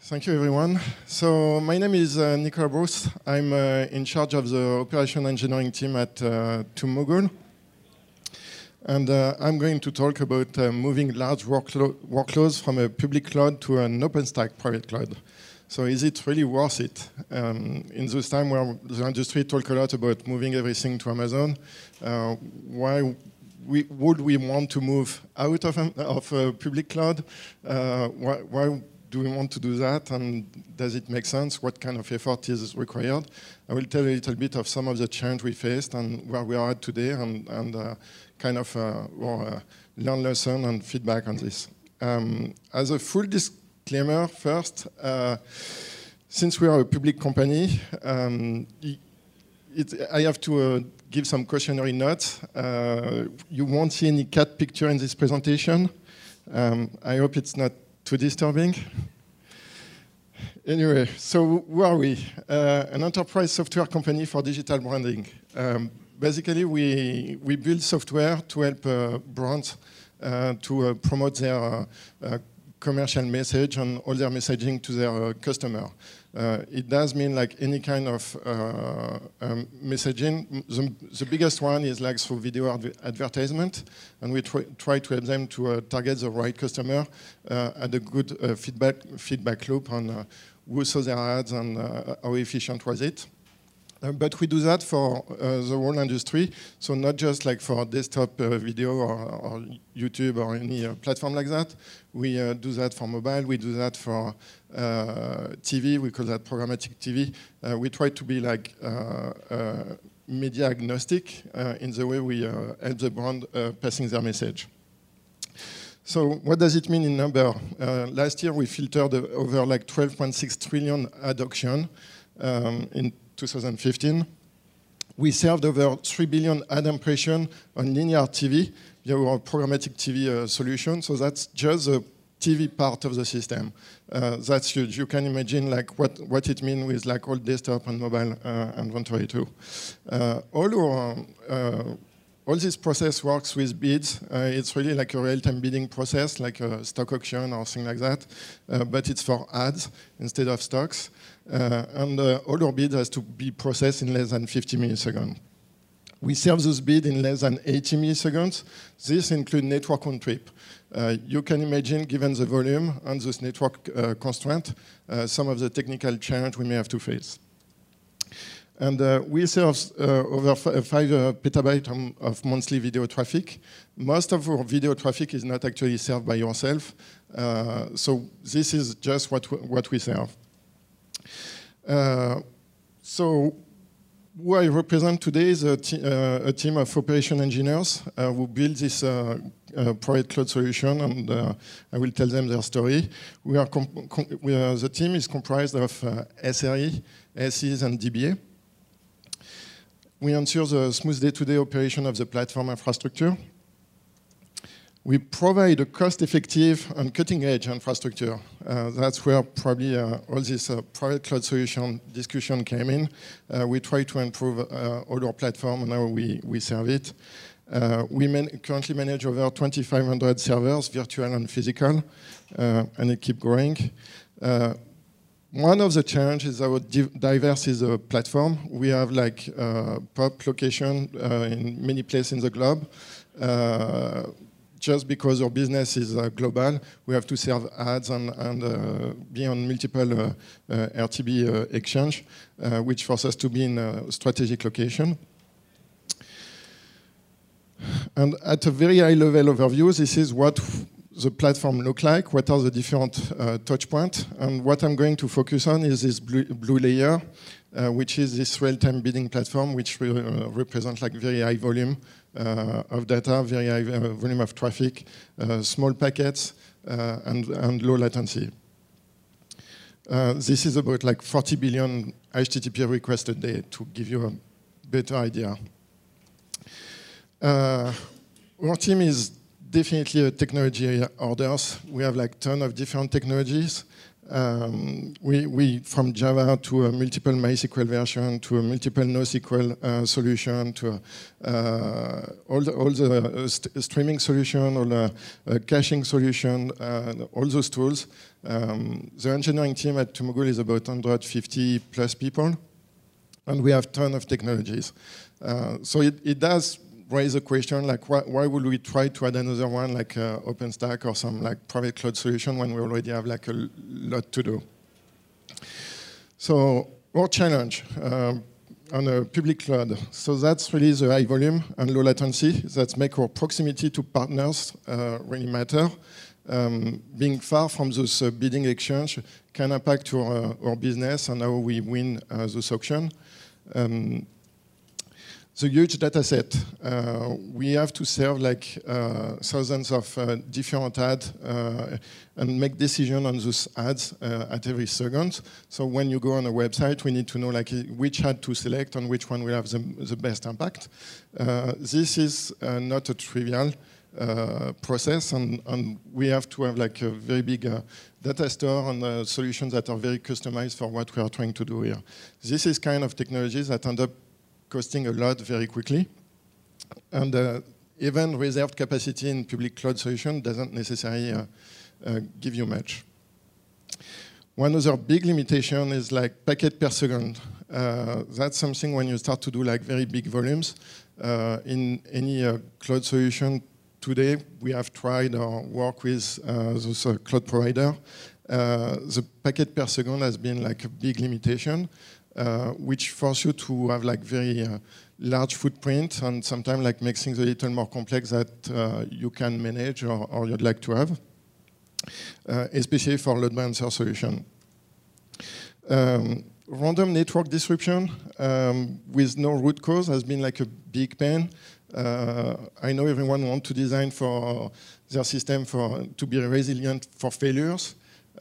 Thank you, everyone. So my name is Nicolas Bruce. I'm in charge of the operation engineering team at ToMogul. And I'm going to talk about moving large workloads from a public cloud to an OpenStack private cloud. So is it really worth it? In this time where the industry talk a lot about moving everything to Amazon, why would we want to move out of a public cloud? Why do we want to do that, and does it make sense? What kind of effort is required? I will tell you a little bit of some of the change we faced and where we are at today, and kind of learn lesson and feedback on this. As a full disclaimer first, since we are a public company, I have to give some cautionary notes. You won't see any cat picture in this presentation. I hope it's not too disturbing. Anyway, so who are we? An enterprise software company for digital branding. Basically, we build software to help brands to promote their commercial message and all their messaging to their customer. It does mean like any kind of messaging. The biggest one is like through video advertisement, and we try to help them to target the right customer at a good feedback loop on who saw their ads and how efficient was it. But we do that for the whole industry, so not just like for desktop video or YouTube or any platform like that. We do that for mobile, we do that for TV, we call that programmatic TV. We try to be like media agnostic in the way we help the brand passing their message. So what does it mean in number? Last year we filtered over like 12.6 trillion ad auction in 2015. We served over 3 billion ad impressions on linear TV via our programmatic TV solution. So that's just the TV part of the system. That's huge. You can imagine like what it means with like all desktop and mobile inventory too. All this process works with bids. It's really like a real-time bidding process, like a stock auction or something like that, but it's for ads instead of stocks. And all our bids has to be processed in less than 50 milliseconds. We serve those bids in less than 80 milliseconds. This includes network on trip. You can imagine, given the volume and this network constraint, some of the technical challenge we may have to face. And we serve over 5 petabytes of monthly video traffic. Most of our video traffic is not actually served by yourself. So this is just what we serve. So who I represent today is a team of operation engineers who build this private cloud solution, and I will tell them their story. The team is comprised of SRE, SEs, and DBA. We ensure the smooth day-to-day operation of the platform infrastructure. We provide a cost-effective and cutting-edge infrastructure. That's where probably all this private cloud solution discussion came in. We try to improve all our platform and how we serve it. We currently manage over 2,500 servers, virtual and physical, and it keeps growing. One of the challenges is how diverse is the platform. We have like POP location in many places in the globe. Just because our business is global, we have to serve ads and be on multiple RTB exchange, which forces us to be in a strategic location. And at a very high level overview, this is what the platform look like, what are the different touch points, and what I'm going to focus on is this blue layer, which is this real-time bidding platform, which will represent like very high volume of data, very high volume of traffic, small packets, and low latency. This is about like 40 billion HTTP requests a day, to give you a better idea. Our team is definitely a technology orders. We have like ton of different technologies. We from Java to a multiple MySQL version to a multiple NoSQL solution to all the streaming solution, all the caching solution, all those tools. The engineering team at TwoMogul is about 150 plus people, and we have a ton of technologies. So it does raise a question like why would we try to add another one like OpenStack or some like private cloud solution when we already have like a lot to do. So our challenge on a public cloud. So that's really the high volume and low latency that make our proximity to partners really matter. Being far from those bidding exchange can impact our business and how we win this auction. The huge data set. We have to serve like thousands of different ads and make decisions on those ads at every second. So when you go on a website, we need to know like which ad to select and which one will have the best impact. This is not a trivial process, and we have to have like a very big data store and solutions that are very customized for what we are trying to do here. This is kind of technologies that end up costing a lot very quickly. And even reserved capacity in public cloud solution doesn't necessarily give you much. One other big limitation is like packet per second. That's something when you start to do like very big volumes. In any cloud solution today, we have tried or work with those cloud provider. The packet per second has been like a big limitation. Which force you to have like very large footprint and sometimes like make things a little more complex that you can manage or you'd like to have, especially for load balancer solution. Random network disruption with no root cause has been like a big pain. I know everyone wants to design for their system to be resilient for failures.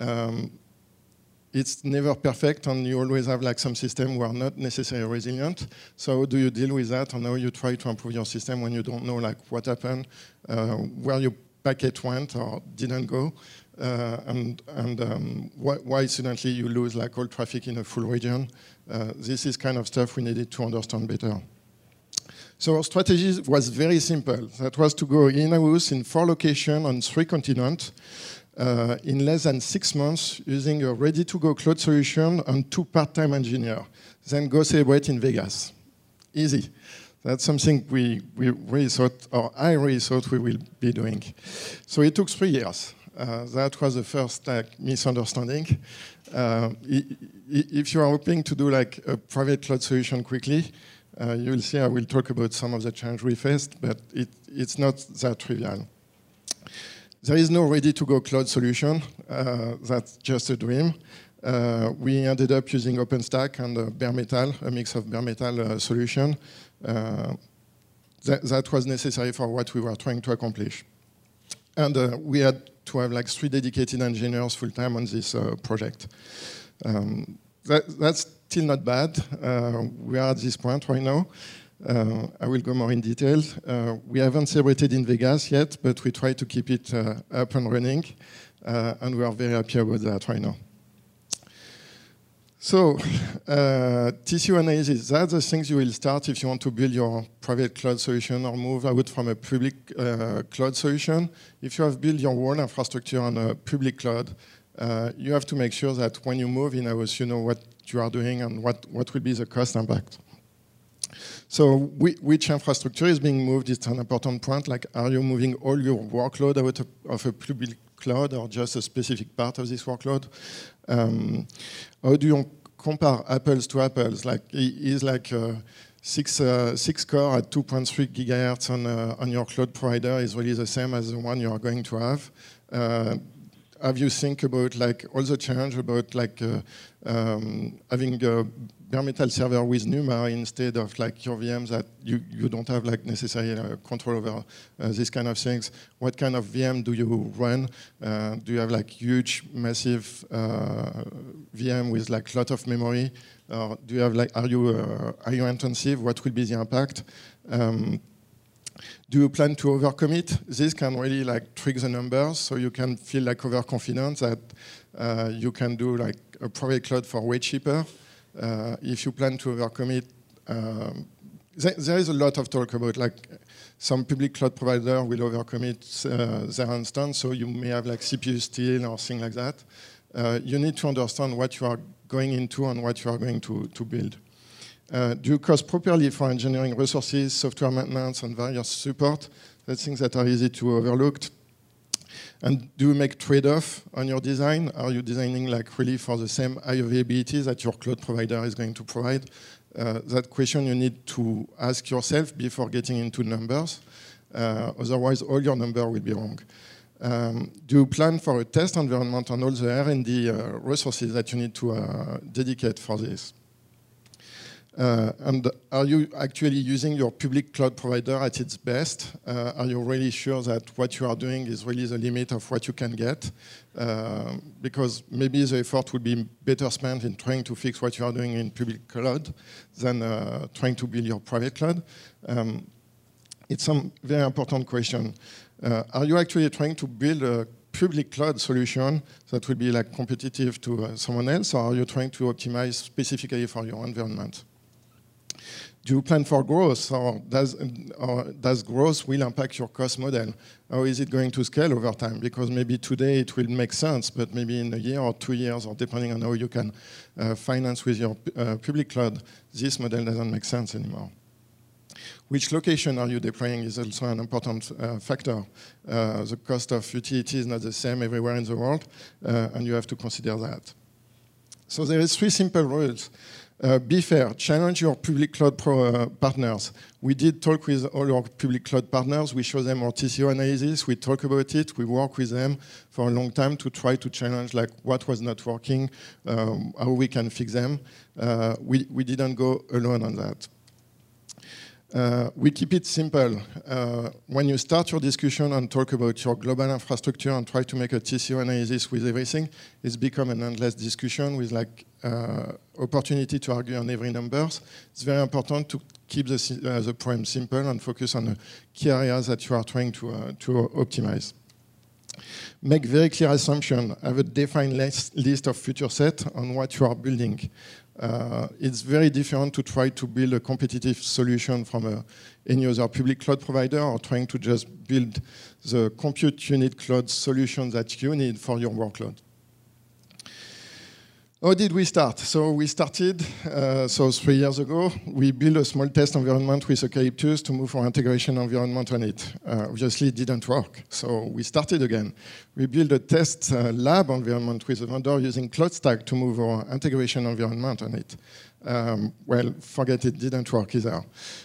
It's never perfect, and you always have like some systems who are not necessarily resilient. So how do you deal with that, and how you try to improve your system when you don't know like what happened, where your packet went or didn't go, and why suddenly you lose like all traffic in a full region. This is kind of stuff we needed to understand better. So our strategy was very simple. That was to go in-house in 4 locations on 3 continents. In less than 6 months using a ready-to-go cloud solution and 2 part-time engineers. Then go celebrate in Vegas. Easy. That's something we really thought, or I really thought we will be doing. So it took 3 years. That was the first misunderstanding. If you are hoping to do like a private cloud solution quickly, you will see I will talk about some of the challenges we faced, but it's not that trivial. There is no ready-to-go cloud solution. That's just a dream. We ended up using OpenStack and bare metal, a mix of bare metal solution. That was necessary for what we were trying to accomplish. And we had to have like 3 dedicated engineers full-time on this project. That's still not bad. We are at this point right now. I will go more in detail. We haven't celebrated in Vegas yet, but we try to keep it up and running. And we are very happy about that right now. So, TCO analysis, that's the things you will start if you want to build your private cloud solution or move out from a public cloud solution. If you have built your whole infrastructure on a public cloud, you have to make sure that when you move in-house, you know what you are doing and what will be the cost impact. So which infrastructure is being moved is an important point. Like, are you moving all your workload out of a public cloud or just a specific part of this workload? How do you compare apples to apples? Like, is like 6 core at 2.3 gigahertz on your cloud provider is really the same as the one you are going to have? Have you think about like all the challenge about like having a bare metal server with NUMA instead of like your VMs that you don't have like necessarily control over these kind of things? What kind of VM do you run? Do you have like huge, massive VM with like lot of memory? Or do you have like are you intensive? What will be the impact? Do you plan to overcommit? This can really like trick the numbers, so you can feel like overconfident that you can do like a private cloud for way cheaper. If you plan to overcommit, there is a lot of talk about like some public cloud provider will overcommit their instance, so you may have like CPU steal or things like that. You need to understand what you are going into and what you are going to build. Do you cost properly for engineering resources, software maintenance, and various support? That's things that are easy to overlook. And do you make trade-off on your design? Are you designing like really for the same high availability that your cloud provider is going to provide? That question you need to ask yourself before getting into numbers. Otherwise, all your number will be wrong. Do you plan for a test environment and all the R&D resources that you need to dedicate for this? And are you actually using your public cloud provider at its best? Are you really sure that what you are doing is really the limit of what you can get? Because maybe the effort would be better spent in trying to fix what you are doing in public cloud than trying to build your private cloud. It's a very important question. Are you actually trying to build a public cloud solution that will be like competitive to someone else, or are you trying to optimize specifically for your environment? Do you plan for growth, or does growth will impact your cost model? How is it going to scale over time? Because maybe today it will make sense, but maybe in a year or 2 years, or depending on how you can finance with your public cloud, this model doesn't make sense anymore. Which location are you deploying is also an important factor. The cost of utility is not the same everywhere in the world, and you have to consider that. So there is 3 simple rules. Be fair, challenge your public cloud partners. We did talk with all our public cloud partners. We show them our TCO analysis. We talk about it. We work with them for a long time to try to challenge like what was not working, how we can fix them. We didn't go alone on that. We keep it simple. When you start your discussion and talk about your global infrastructure and try to make a TCO analysis with everything, it's become an endless discussion with like opportunity to argue on every numbers. It's very important to keep the problem simple and focus on the key areas that you are trying to optimize. Make very clear assumption. Have a defined list of feature set on what you are building. It's very different to try to build a competitive solution from any other public cloud provider or trying to just build the compute unit cloud solution that you need for your workload. How did we start? So we started, 3 years ago, we built a small test environment with Eucalyptus to move our integration environment on it. Obviously, it didn't work, so we started again. We built a test lab environment with a vendor using CloudStack to move our integration environment on it. Well, forget it, didn't work either.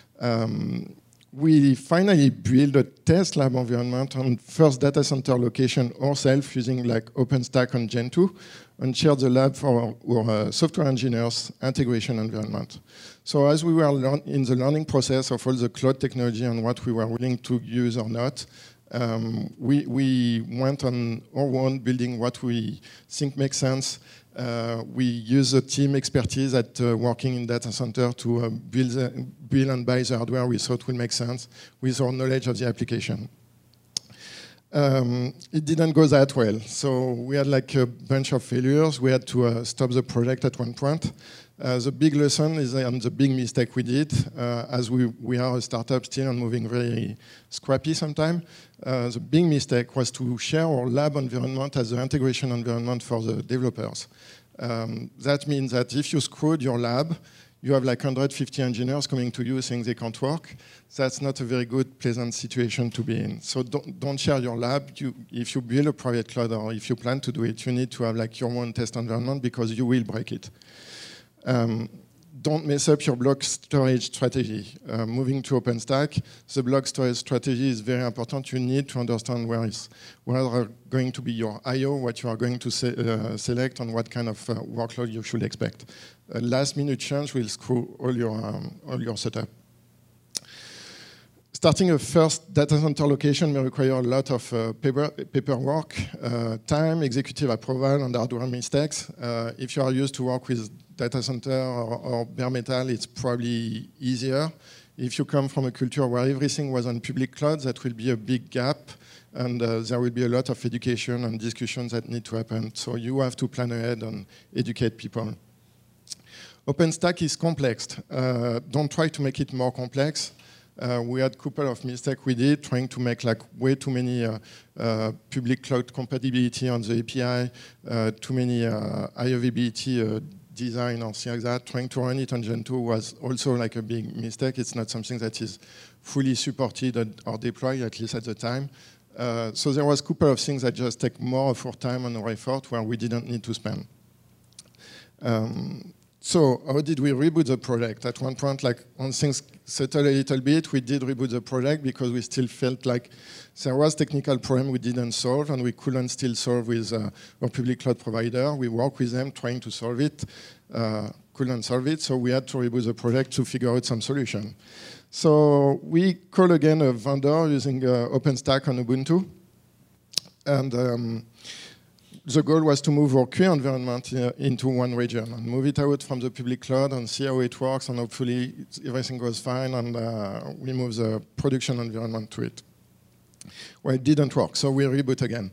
We finally built a test lab environment on first data center location ourselves using like OpenStack and Gentoo, and shared the lab for our software engineers integration environment. So as we were in the learning process of all the cloud technology and what we were willing to use or not, we went on our own building what we think makes sense. We use the team expertise at working in data center to build and buy the hardware we thought would make sense with our knowledge of the application. It didn't go that well. So we had like a bunch of failures. We had to stop the project at one point. The big lesson is the big mistake we did, as we are a startup still and moving very scrappy sometimes. The big mistake was to share our lab environment as the integration environment for the developers. That means that if you screwed your lab, you have like 150 engineers coming to you saying they can't work. That's not a very good, pleasant situation to be in. So don't share your lab. If you build a private cloud or if you plan to do it, you need to have like your own test environment because you will break it. Don't mess up your block storage strategy. Moving to OpenStack, the block storage strategy is very important. You need to understand where are going to be your I/O, what you are going to select, and what kind of workload you should expect. Last-minute change will screw all your setup. Starting a first data center location may require a lot of paperwork, time, executive approval, and hardware mistakes. If you are used to work with data center or bare metal, it's probably easier. If you come from a culture where everything was on public cloud, that will be a big gap, and there will be a lot of education and discussions that need to happen. So you have to plan ahead and educate people. OpenStack is complex. Don't try to make it more complex. We had a couple of mistakes we did, trying to make like way too many public cloud compatibility on the API, too many high availability design or things like that. Trying to run it on Gen 2 was also like a big mistake. It's not something that is fully supported or deployed, at least at the time. So there was a couple of things that just take more of our time and our effort where we didn't need to spend. So how did we reboot the project? At one point, like when things settled a little bit, we did reboot the project because we still felt like there was technical problem we didn't solve and we couldn't still solve with our public cloud provider. We worked with them trying to solve it, couldn't solve it, so we had to reboot the project to figure out some solution. So we called again a vendor using OpenStack on Ubuntu. And the goal was to move our QA environment into one region and move it out from the public cloud and see how it works, and hopefully everything goes fine and we move the production environment to it. Well, it didn't work, so we reboot again.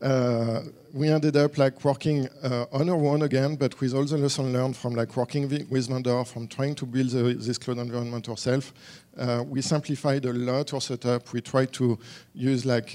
We ended up like working on our own again, but with all the lessons learned from like working with vendor, from trying to build this cloud environment ourselves. We simplified a lot our setup. We tried to use like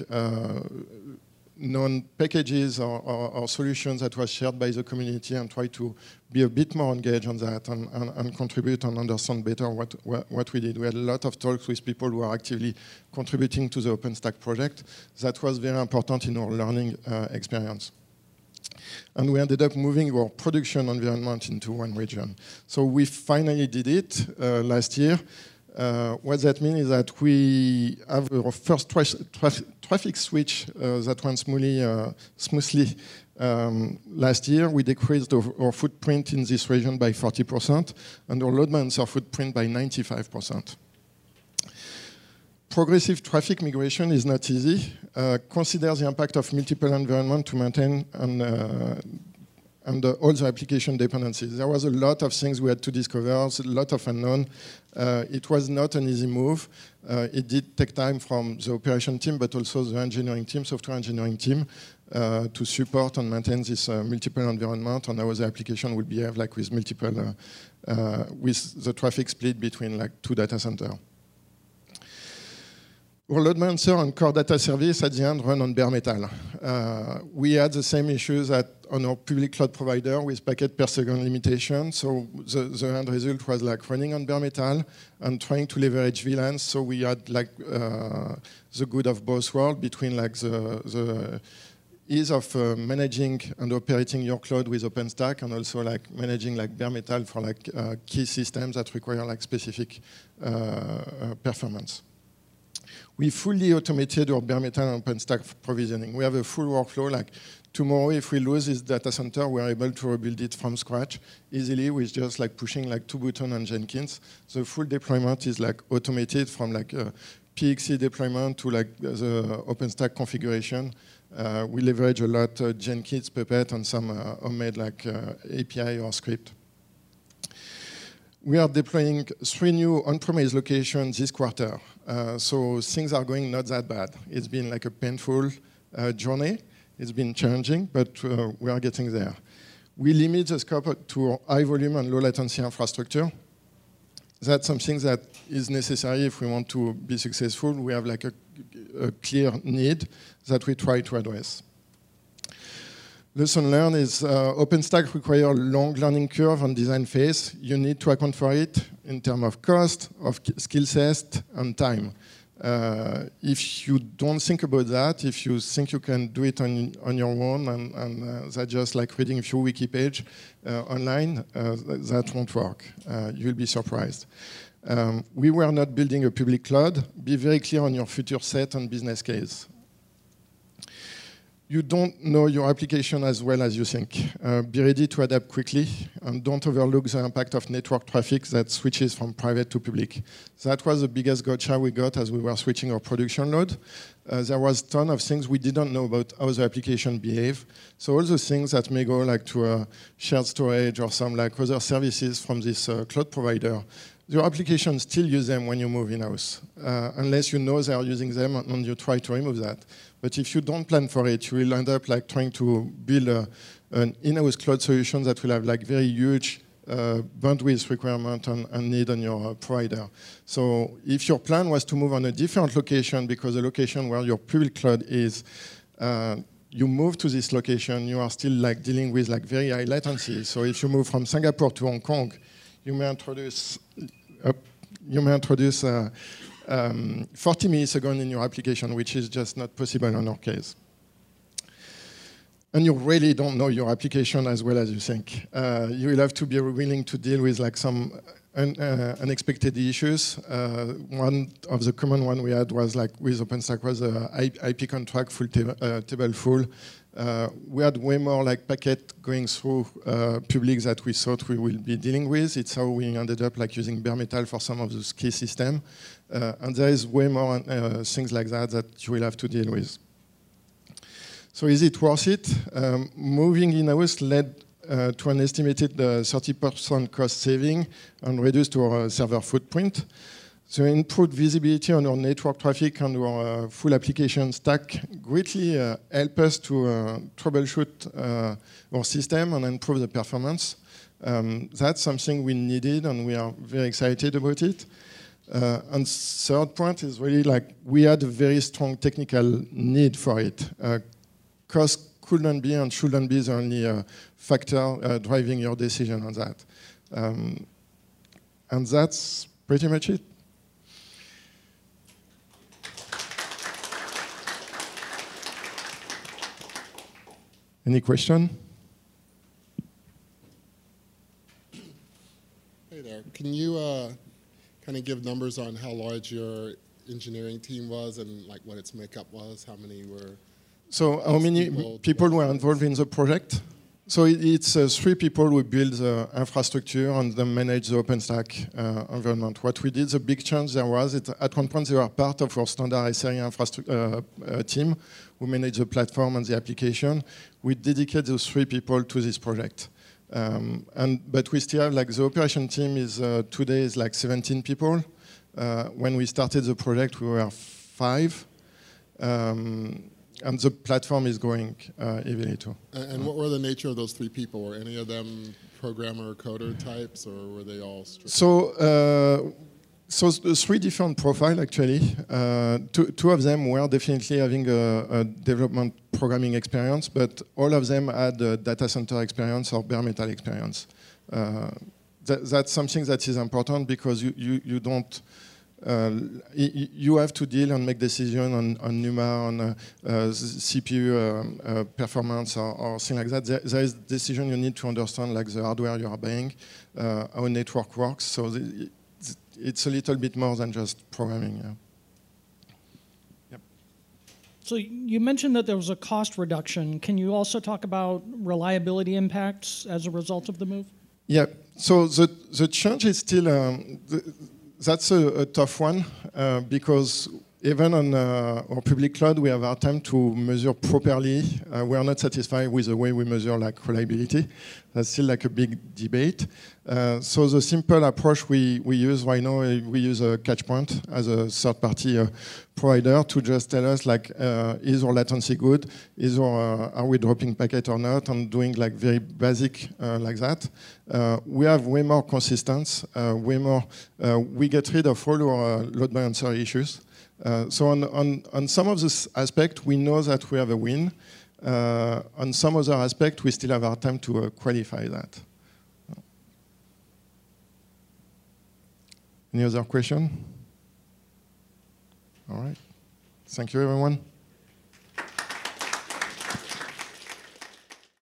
known packages or solutions that was shared by the community and try to be a bit more engaged on that and contribute and understand better what we did. We had a lot of talks with people who are actively contributing to the OpenStack project. That was very important in our learning experience. And we ended up moving our production environment into one region. So we finally did it last year. What that means is that we have our first traffic switch that went smoothly last year. We decreased our footprint in this region by 40% and our load balancer footprint by 95%. Progressive traffic migration is not easy. Consider the impact of multiple environments to maintain and all the application dependencies. There was a lot of things we had to discover, a lot of unknown. It was not an easy move. It did take time from the operation team, but also the engineering team, software engineering team, to support and maintain this multiple environment and how the application will behave like with multiple, with the traffic split between like 2 data centers. Our load balancer and core data service at the end run on bare metal. We had the same issues on our public cloud provider with packet per second limitation. So the end result was like running on bare metal and trying to leverage VLANs. So we had like the good of both worlds between like the ease of managing and operating your cloud with OpenStack and also like managing like bare metal for like key systems that require like specific performance. We fully automated our bare metal and OpenStack provisioning. We have a full workflow. Like tomorrow, if we lose this data center, we're able to rebuild it from scratch easily with just like pushing like 2 buttons on Jenkins. The full deployment is like automated from like a PXE deployment to like the OpenStack configuration. We leverage a lot Jenkins, Puppet, and some homemade like API or script. We are deploying 3 new on-premise locations this quarter. So things are going not that bad. It's been like a painful journey. It's been challenging, but we are getting there. We limit the scope to high volume and low latency infrastructure. That's something that is necessary if we want to be successful. We have like a clear need that we try to address. Lesson learned is OpenStack requires a long learning curve and design phase. You need to account for it in terms of cost, of skill set, and time. If you don't think about that, if you think you can do it on your own and that's just like reading a few wiki pages online, that won't work. You'll be surprised. We were not building a public cloud. Be very clear on your future set and business case. You don't know your application as well as you think. Be ready to adapt quickly and don't overlook the impact of network traffic that switches from private to public. That was the biggest gotcha we got as we were switching our production load. There was a ton of things we didn't know about how the application behave. So all the things that may go like to a shared storage or some like other services from this cloud provider your applications still use them when you move in-house, unless you know they are using them and you try to remove that. But if you don't plan for it, you will end up like trying to build an in-house cloud solution that will have like very huge bandwidth requirement and need on your provider. So if your plan was to move on a different location because the location where your public cloud is, you move to this location, you are still like dealing with like very high latency. So if you move from Singapore to Hong Kong, you may introduce 40 milliseconds in your application, which is just not possible in our case. And you really don't know your application as well as you think. You will have to be willing to deal with like some unexpected issues. One of the common one we had was like with OpenStack was IP contract full table full. We had way more like packet going through public that we thought we will be dealing with. It's how we ended up like using bare metal for some of those key systems. And there is way more things like that you will have to deal with. So is it worth it? Moving in-house led to an estimated 30% cost saving and reduced our server footprint. So improved visibility on our network traffic and our full application stack greatly help us to troubleshoot our system and improve the performance. That's something we needed and we are very excited about it. And third point is really like we had a very strong technical need for it. Cost couldn't be and shouldn't be the only factor driving your decision on that. And that's pretty much it. Any question? Hey there. Can you kind of give numbers on how large your engineering team was and like what its makeup was? How many were? So how many people were involved in the project? So it's 3 people who build the infrastructure and then manage the OpenStack environment. What we did, the big change there was, at one point they were part of our standard SRE infrastructure team who manage the platform and the application. We dedicate those 3 people to this project. But we still have, like the operation team is today is like 17 people. When we started the project, we were 5. And the platform is growing heavily too. And what were the nature of those 3 people? Were any of them programmer or coder types, or were they all strict? So 3 different profiles actually. 2 of them were definitely having a development programming experience, but all of them had a data center experience or bare metal experience. That's something that is important because you don't. You have to deal and make decisions on NUMA, on CPU performance or things like that. There is decision you need to understand, like the hardware you are buying, how network works. So it's a little bit more than just programming. Yeah. Yep. So you mentioned that there was a cost reduction. Can you also talk about reliability impacts as a result of the move? Yeah. So the change is still. That's a tough one because even on our public cloud, we have our time to measure properly. We are not satisfied with the way we measure like reliability. That's still like a big debate. So the simple approach we use right now, we use a Catchpoint as a third-party provider to just tell us like, is our latency good? Are we dropping packet or not? And doing like very basic like that. We have way more consistent, way more. We get rid of all our load balancer issues. So on some of this aspect, we know that we have a win. On some other aspect, we still have our time to qualify that. Any other question? All right. Thank you, everyone.